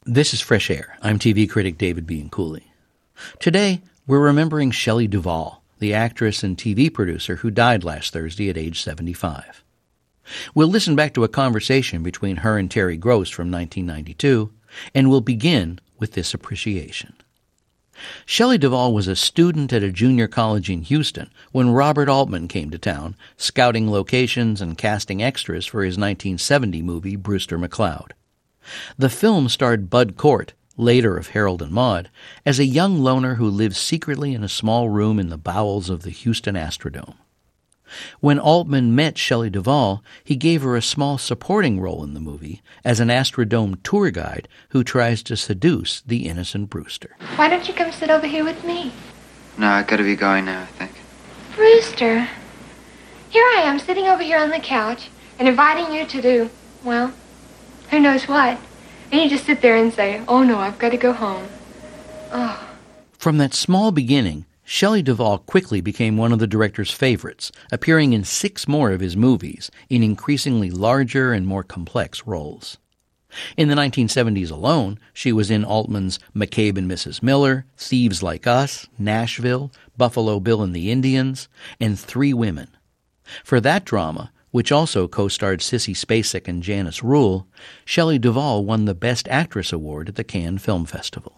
This is Fresh Air. I'm TV critic David Bianculli. Today, we're remembering Shelley Duvall, the actress and TV producer who died last Thursday at age 75. We'll listen back to a conversation between her and Terry Gross from 1992, and we'll begin with this appreciation. Shelley Duvall was a student at a junior college in Houston when Robert Altman came to town, scouting locations and casting extras for his 1970 movie Brewster McCloud. The film starred Bud Cort, later of Harold and Maude, as a young loner who lives secretly in a small room in the bowels of the Houston Astrodome. When Altman met Shelley Duvall, he gave her a small supporting role in the movie as an Astrodome tour guide who tries to seduce the innocent Brewster. Why don't you come sit over here with me? No, I gotta be going now, I think. Brewster, here I am sitting over here on the couch and inviting you to do, well, who knows what. And you just sit there and say, oh no, I've got to go home. Oh. From that small beginning, Shelley Duvall quickly became one of the director's favorites, appearing in 6 more of his movies in increasingly larger and more complex roles. In the 1970s alone, she was in Altman's McCabe and Mrs. Miller, Thieves Like Us, Nashville, Buffalo Bill and the Indians, and 3 Women. For that drama, which also co-starred Sissy Spacek and Janice Rule, Shelley Duvall won the Best Actress Award at the Cannes Film Festival.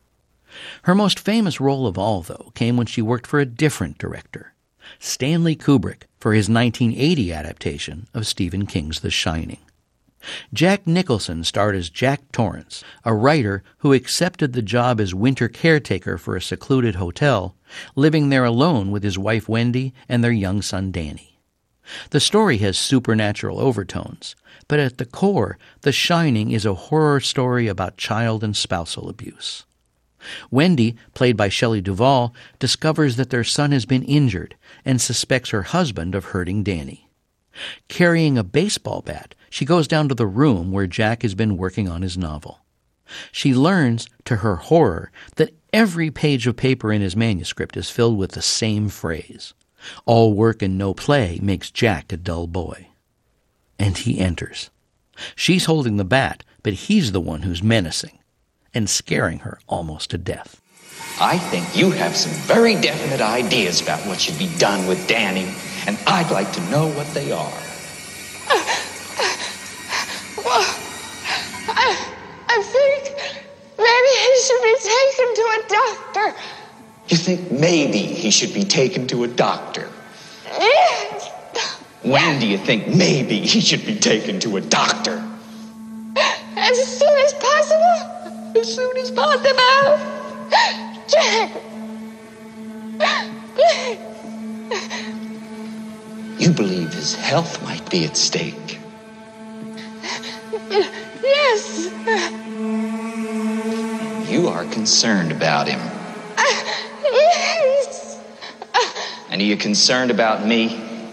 Her most famous role of all, though, came when she worked for a different director, Stanley Kubrick, for his 1980 adaptation of Stephen King's The Shining. Jack Nicholson starred as Jack Torrance, a writer who accepted the job as winter caretaker for a secluded hotel, living there alone with his wife Wendy and their young son Danny. The story has supernatural overtones, but at the core, The Shining is a horror story about child and spousal abuse. Wendy, played by Shelley Duvall, discovers that their son has been injured and suspects her husband of hurting Danny. Carrying a baseball bat, she goes down to the room where Jack has been working on his novel. She learns, to her horror, that every page of paper in his manuscript is filled with the same phrase. All work and no play makes Jack a dull boy. And he enters. She's holding the bat, but he's the one who's menacing and scaring her almost to death. I think you have some very definite ideas about what should be done with Danny, and I'd like to know what they are. Well, I think maybe he should be taken to a doctor. You think maybe he should be taken to a doctor? Yes. When do you think maybe he should be taken to a doctor? As soon as possible. As soon as possible. Jack. You believe his health might be at stake? Yes. You are concerned about him. Yes. And are you concerned about me?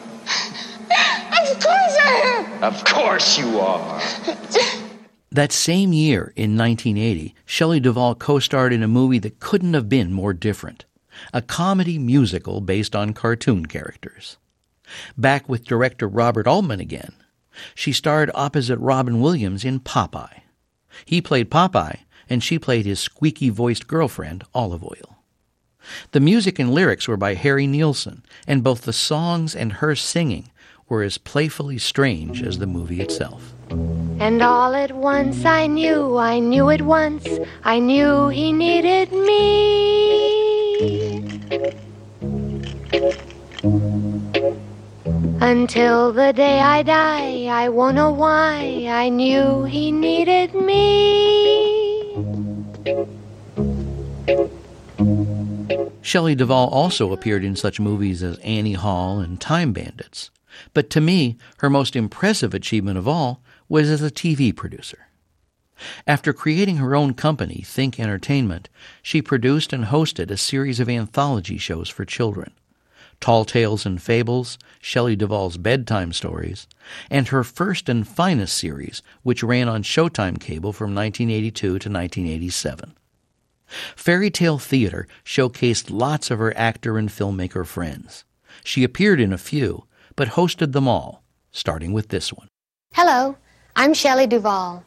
Of course I am. Of course you are. That same year, in 1980, Shelley Duvall co-starred in a movie that couldn't have been more different, a comedy musical based on cartoon characters. Back with director Robert Altman again, she starred opposite Robin Williams in Popeye. He played Popeye, and she played his squeaky-voiced girlfriend, Olive Oyl. The music and lyrics were by Harry Nilsson, and both the songs and her singing were as playfully strange as the movie itself. And all at once I knew at once, I knew he needed me. Until the day I die, I won't know why, I knew he needed me. Shelley Duvall also appeared in such movies as Annie Hall and Time Bandits. But to me, her most impressive achievement of all was as a TV producer. After creating her own company, Think Entertainment, she produced and hosted a series of anthology shows for children, Tall Tales and Fables, Shelley Duvall's Bedtime Stories, and her first and finest series, which ran on Showtime Cable from 1982 to 1987. Fairy Tale Theater showcased lots of her actor and filmmaker friends. She appeared in a few, but hosted them all, starting with this one. Hello, I'm Shelley Duvall.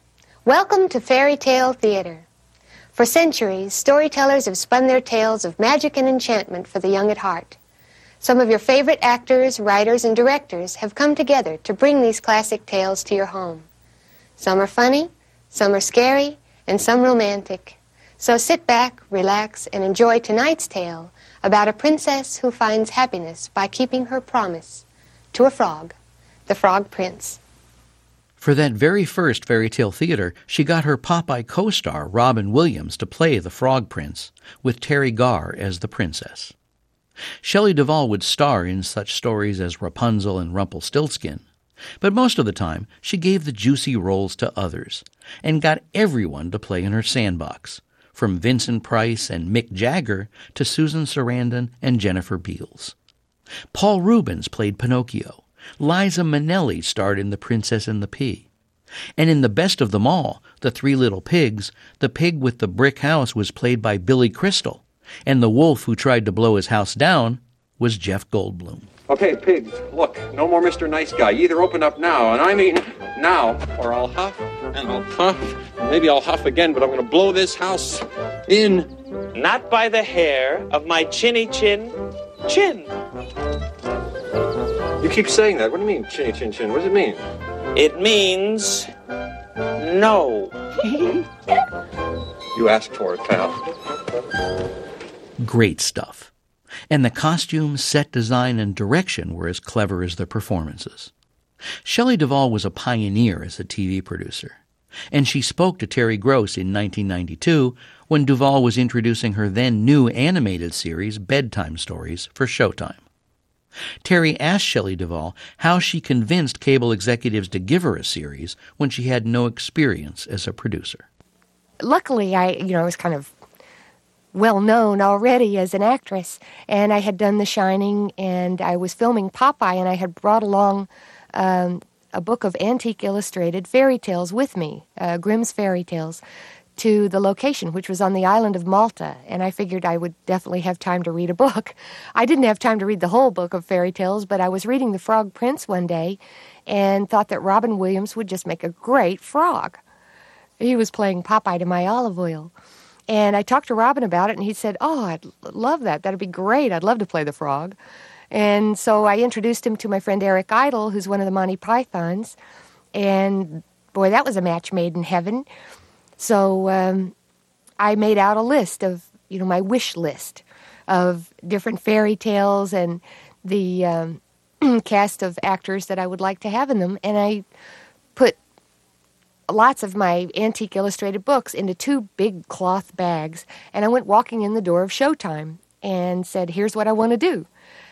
Welcome to Fairy Tale Theater. For centuries, storytellers have spun their tales of magic and enchantment for the young at heart. Some of your favorite actors, writers, and directors have come together to bring these classic tales to your home. Some are funny, some are scary, and some romantic. So sit back, relax, and enjoy tonight's tale about a princess who finds happiness by keeping her promise to a frog, the Frog Prince. For that very first Fairy Tale Theater, she got her Popeye co-star, Robin Williams, to play the Frog Prince, with Terry Garr as the princess. Shelley Duvall would star in such stories as Rapunzel and Rumpelstiltskin, but most of the time she gave the juicy roles to others, and got everyone to play in her sandbox, from Vincent Price and Mick Jagger to Susan Sarandon and Jennifer Beals. Paul Rubens played Pinocchio. Liza Minnelli starred in The Princess and the Pea. And in the best of them all, The Three Little Pigs, the pig with the brick house was played by Billy Crystal, and the wolf who tried to blow his house down was Jeff Goldblum. Okay, pigs, look, no more Mr. Nice Guy. You either open up now, and I mean now, or I'll huff, and I'll puff, and maybe I'll huff again, but I'm going to blow this house in. Not by the hair of my chinny chin chin. You keep saying that. What do you mean, chinny chin chin? What does it mean? It means no. You asked for it, pal. Great stuff. And the costumes, set design, and direction were as clever as the performances. Shelley Duvall was a pioneer as a TV producer, and she spoke to Terry Gross in 1992 when Duvall was introducing her then new animated series, Bedtime Stories, for Showtime. Terry asked Shelley Duvall how she convinced cable executives to give her a series when she had no experience as a producer. Luckily, I was kind of well known already as an actress, and I had done The Shining, and I was filming Popeye, and I had brought along a book of antique illustrated fairy tales with me, Grimm's Fairy Tales, to the location, which was on the island of Malta, and I figured I would definitely have time to read a book. I didn't have time to read the whole book of fairy tales, but I was reading The Frog Prince one day and thought that Robin Williams would just make a great frog. He was playing Popeye to my olive oil. And I talked to Robin about it, and he said, "Oh, I'd love that. That'd be great. I'd love to play the frog." And so I introduced him to my friend Eric Idle, who's one of the Monty Pythons, and boy, that was a match made in heaven. So I made out a list of, my wish list of different fairy tales and the cast of actors that I would like to have in them. And I put lots of my antique illustrated books into 2 big cloth bags. And I went walking in the door of Showtime and said, "Here's what I want to do."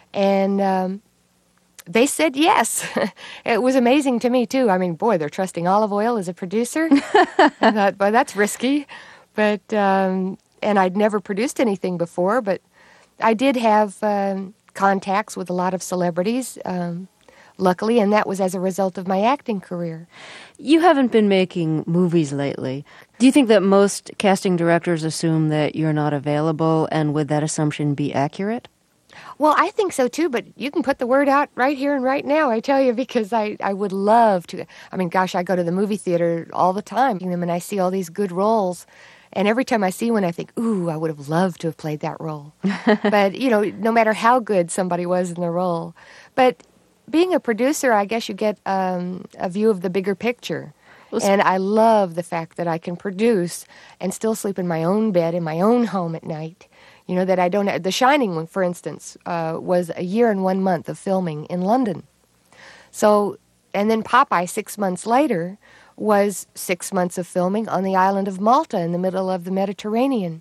And they said yes. It was amazing to me, too. I mean, boy, they're trusting olive oil as a producer. I thought, well, that's risky. But, and I'd never produced anything before, but I did have contacts with a lot of celebrities, luckily, and that was as a result of my acting career. You haven't been making movies lately. Do you think that most casting directors assume that you're not available, and would that assumption be accurate? Well, I think so, too, but you can put the word out right here and right now, I tell you, because I would love to. I mean, gosh, I go to the movie theater all the time, and I see all these good roles, and every time I see one, I think, ooh, I would have loved to have played that role. But, no matter how good somebody was in the role. But being a producer, I guess you get a view of the bigger picture. And I love the fact that I can produce and still sleep in my own bed in my own home at night. That I don't have. The Shining, for instance, was a year and 1 month of filming in London. So, and then Popeye, 6 months later, was 6 months of filming on the island of Malta in the middle of the Mediterranean.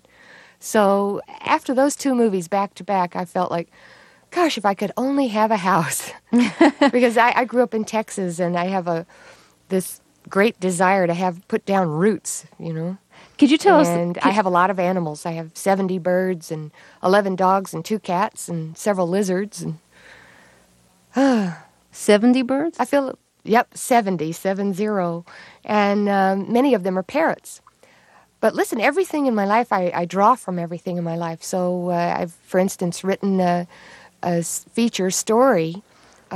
So after those 2 movies back to back, I felt like, gosh, if I could only have a house. Because I grew up in Texas, and I have this great desire to put down roots, Could you tell us? And I have a lot of animals. I have 70 birds and 11 dogs and 2 cats and several lizards. And 70 birds? 70. And many of them are parrots. But listen, everything in my life, I draw from everything in my life. So I've, for instance, written a feature story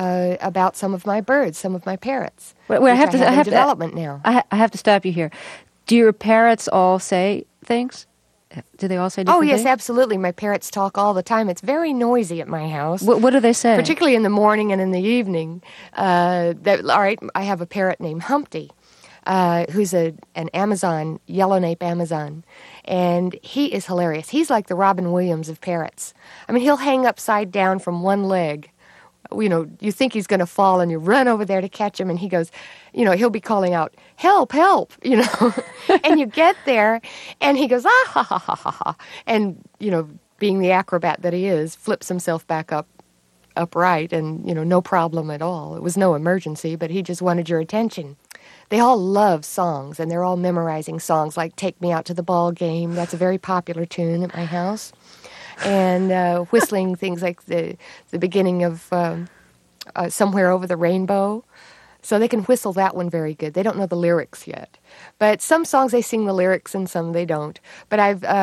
about some of my birds, some of my parrots. I have development now. I have to stop you here. Do your parrots all say things? Do they all say different Oh, yes, things? absolutely. My parrots talk all the time. It's very noisy at my house. What do they say? Particularly in the morning and in the evening. All right, I have a parrot named Humpty, who's an Amazon, yellow-nape Amazon, and he is hilarious. He's like the Robin Williams of parrots. I mean, he'll hang upside down from one leg. You know, you think he's going to fall, and you run over there to catch him, and he goes, you know, he'll be calling out, help, help, you know. And you get there, and he goes, ah, ha, ha, ha, ha, ha. And, you know, being the acrobat that he is, flips himself back upright, and, you know, no problem at all. It was no emergency, but he just wanted your attention. They all love songs, and they're all memorizing songs like Take Me Out to the Ball Game. That's a very popular tune at my house. And whistling things like the beginning of Somewhere Over the Rainbow. So they can whistle that one very good. They don't know the lyrics yet. But some songs they sing the lyrics and some they don't. But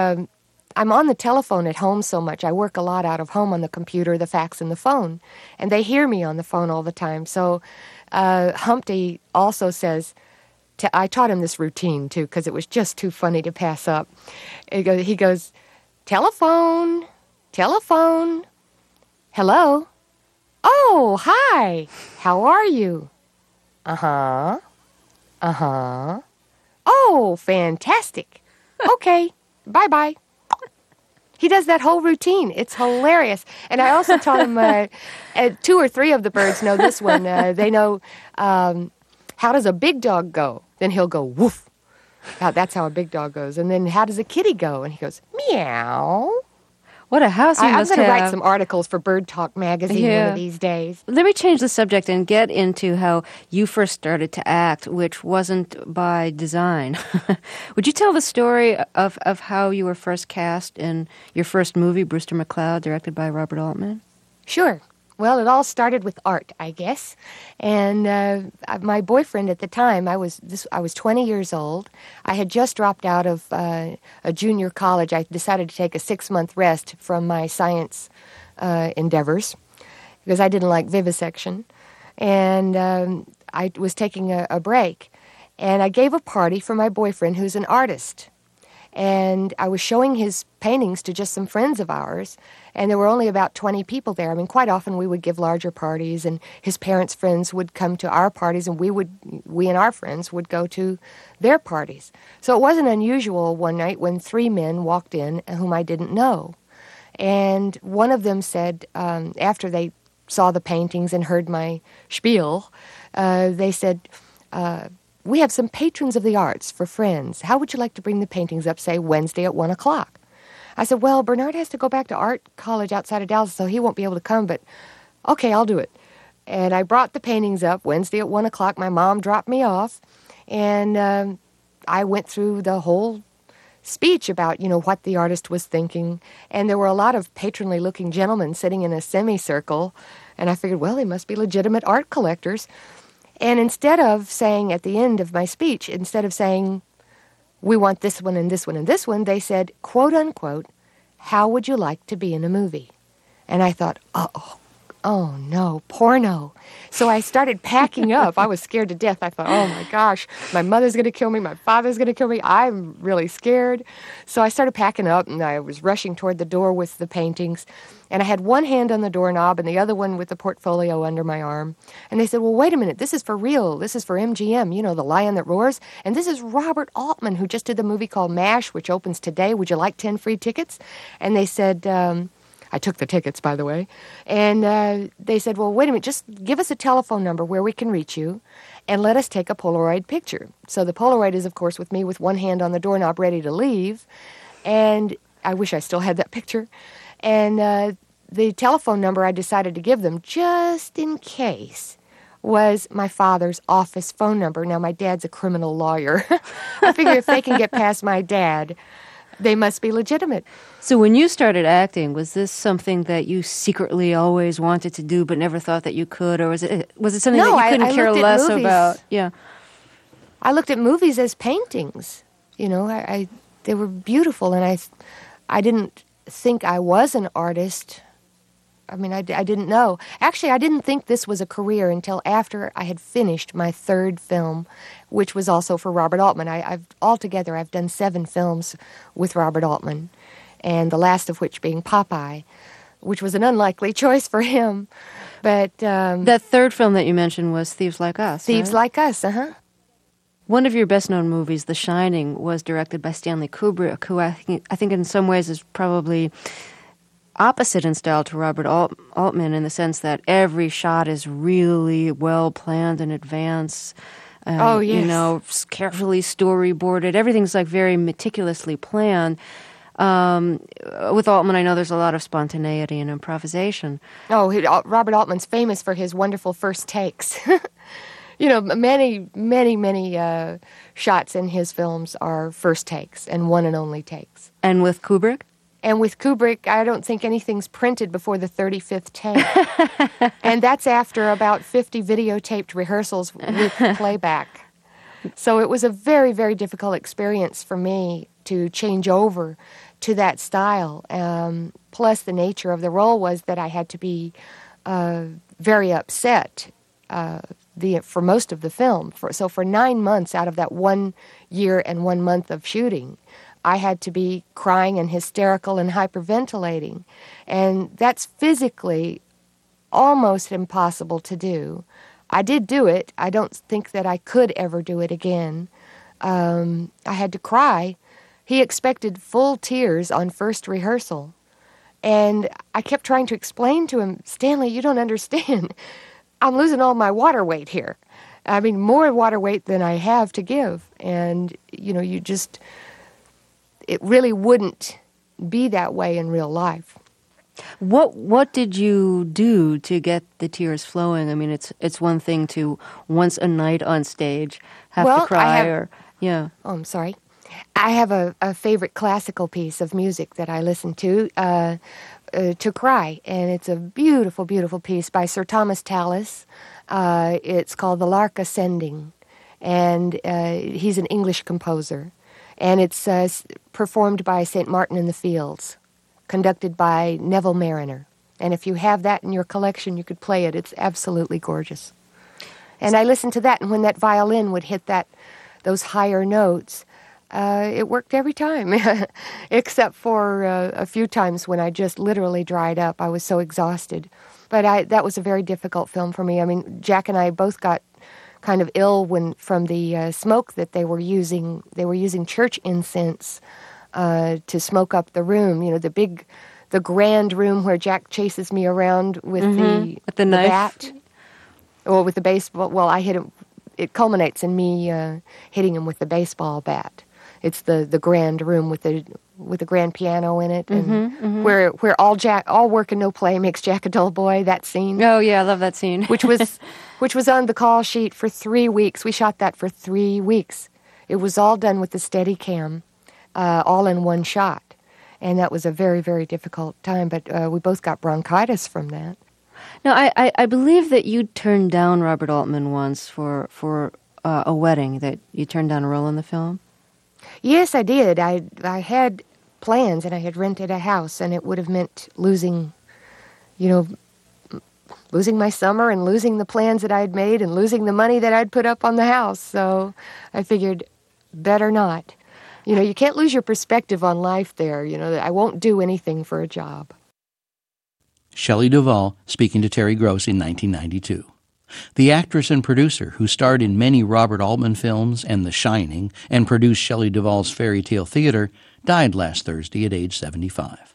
I'm on the telephone at home so much. I work a lot out of home on the computer, the fax, and the phone. And they hear me on the phone all the time. So Humpty also says, I taught him this routine, too, because it was just too funny to pass up. He goes, telephone, telephone, hello. Oh, hi, how are you? Uh-huh, uh-huh. Oh, fantastic. Okay, bye-bye. He does that whole routine. It's hilarious. And I also taught him, 2 or 3 of the birds know this one. They know, how does a big dog go? Then he'll go, woof. That's how a big dog goes. And then how does a kitty go? And he goes, meow. What a house you I'm must going to have. write some articles for Bird Talk magazine one of these days. Let me change the subject and get into how you first started to act, which wasn't by design. Would you tell the story of how you were first cast in your first movie, Brewster McCloud, directed by Robert Altman? Sure. Well, it all started with art, I guess. And my boyfriend at the time, I was 20 years old. I had just dropped out of a junior college. I decided to take a 6-month rest from my science endeavors because I didn't like vivisection. And I was taking a break. And I gave a party for my boyfriend, who's an artist. And I was showing his paintings to just some friends of ours, and there were only about 20 people there. I mean, quite often we would give larger parties, and his parents' friends would come to our parties, and we and our friends would go to their parties. So it wasn't unusual one night when 3 men walked in whom I didn't know. And one of them said, after they saw the paintings and heard my spiel, they said, we have some patrons of the arts for friends. How would you like to bring the paintings up, say, Wednesday at 1 o'clock? I said, well, Bernard has to go back to art college outside of Dallas, so he won't be able to come, but okay, I'll do it. And I brought the paintings up Wednesday at 1 o'clock. My mom dropped me off, and I went through the whole speech about, you know, what the artist was thinking. And there were a lot of patronly-looking gentlemen sitting in a semicircle, and I figured, well, they must be legitimate art collectors. And instead of saying at the end of my speech, instead of saying, we want this one and this one and this one, they said, quote unquote, how would you like to be in a movie? And I thought, oh no, porno. So I started packing up. I was scared to death. I thought, oh my gosh, my mother's going to kill me. My father's going to kill me. I'm really scared. So I started packing up, and I was rushing toward the door with the paintings. And I had one hand on the doorknob and the other one with the portfolio under my arm. And they said, well, wait a minute. This is for real. This is for MGM, you know, The Lion That Roars. And this is Robert Altman, who just did the movie called MASH, which opens today. Would you like 10 free tickets? And they said, I took the tickets, by the way. And they said, well, wait a minute. Just give us a telephone number where we can reach you and let us take a Polaroid picture. So the Polaroid is, of course, with me with one hand on the doorknob ready to leave. And I wish I still had that picture. And the telephone number I decided to give them, just in case, was my father's office phone number. Now, my dad's a criminal lawyer. I figure if they can get past my dad, they must be legitimate. So when you started acting, was this something that you secretly always wanted to do but never thought that you could? Or was it something that you couldn't care less about? Yeah. I looked at movies as paintings. You know, they were beautiful, and I didn't think I was an artist I mean, I didn't know. Actually, I didn't think this was a career until after I had finished my third film, which was also for Robert Altman. Altogether, I've done 7 films with Robert Altman, and the last of which being Popeye, which was an unlikely choice for him. But that third film that you mentioned was Thieves Like Us. Thieves right? Like Us, uh-huh. One of your best-known movies, The Shining, was directed by Stanley Kubrick, who I think in some ways is probably opposite in style to Robert Altman, in the sense that every shot is really well planned in advance. Oh, yes. You know, carefully storyboarded. Everything's like very meticulously planned. With Altman, I know there's a lot of spontaneity and improvisation. Oh, Robert Altman's famous for his wonderful first takes. You know, many shots in his films are first takes and one and only takes. And with Kubrick? And with Kubrick, I don't think anything's printed before the 35th take. And that's after about 50 videotaped rehearsals with playback. So it was a very, very difficult experience for me to change over to that style. Plus, the nature of the role was that I had to be very upset for most of the film. So for 9 months out of that 1 year and 1 month of shooting, I had to be crying and hysterical and hyperventilating. And that's physically almost impossible to do. I did do it. I don't think that I could ever do it again. I had to cry. He expected full tears on first rehearsal. And I kept trying to explain to him, Stanley, you don't understand. I'm losing all my water weight here. I mean, more water weight than I have to give. And, you know, it really wouldn't be that way in real life. What did you do to get the tears flowing? I mean, it's one thing to once a night on stage have to cry yeah. Oh, I'm sorry. I have a favorite classical piece of music that I listen to cry, and it's a beautiful, beautiful piece by Sir Thomas Tallis. It's called The Lark Ascending, and he's an English composer, and it's performed by St. Martin in the Fields, conducted by Neville Marriner. And if you have that in your collection, you could play it. It's absolutely gorgeous. And I listened to that, and when that violin would hit those higher notes, it worked every time, except for a few times when I just literally dried up. I was so exhausted. But that was a very difficult film for me. I mean, Jack and I both got kind of ill from the smoke that they were using. They were using church incense to smoke up the room. You know, the grand room where Jack chases me around with the knife. Bat, or with the baseball. Well, I hit him. It culminates in me hitting him with the baseball bat. It's the grand room with the grand piano in it, and where all work and no play makes Jack a dull boy. That scene. Oh yeah, I love that scene. which was on the call sheet for 3 weeks. We shot that for 3 weeks. It was all done with the Steadicam, all in one shot, and that was a very, very difficult time. But we both got bronchitis from that. Now, I believe that you turned down Robert Altman once for a wedding, that you turned down a role in the film? Yes, I did. I had plans, and I had rented a house, and it would have meant losing my summer and losing the plans that I'd made and losing the money that I'd put up on the house. So I figured, better not. You know, you can't lose your perspective on life there. You know, I won't do anything for a job. Shelley Duvall speaking to Terry Gross in 1992. The actress and producer who starred in many Robert Altman films and The Shining and produced Shelley Duvall's Fairy Tale Theater died last Thursday at age 75.